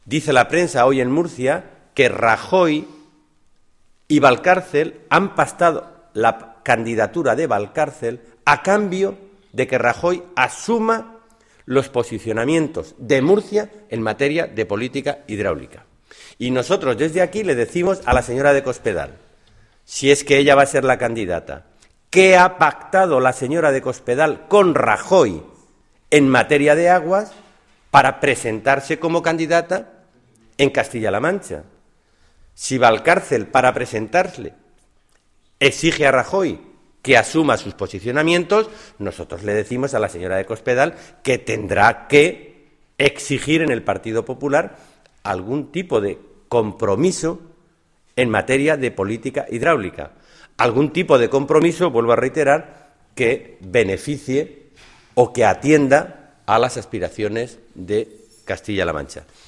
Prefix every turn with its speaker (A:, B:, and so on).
A: Dice la prensa hoy en Murcia que Rajoy y Valcárcel han pactado la candidatura de Valcárcel a cambio de que Rajoy asuma los posicionamientos de Murcia en materia de política hidráulica. Y nosotros desde aquí le decimos a la señora de Cospedal, si es que ella va a ser la candidata, ¿qué ha pactado la señora de Cospedal con Rajoy en materia de aguas para presentarse como candidata en Castilla-La Mancha? Si Valcárcel, para presentarse, exige a Rajoy que asuma sus posicionamientos, nosotros le decimos a la señora de Cospedal que tendrá que exigir en el Partido Popular algún tipo de compromiso en materia de política hidráulica, algún tipo de compromiso, vuelvo a reiterar, que beneficie o que atienda a las aspiraciones de Castilla-La Mancha.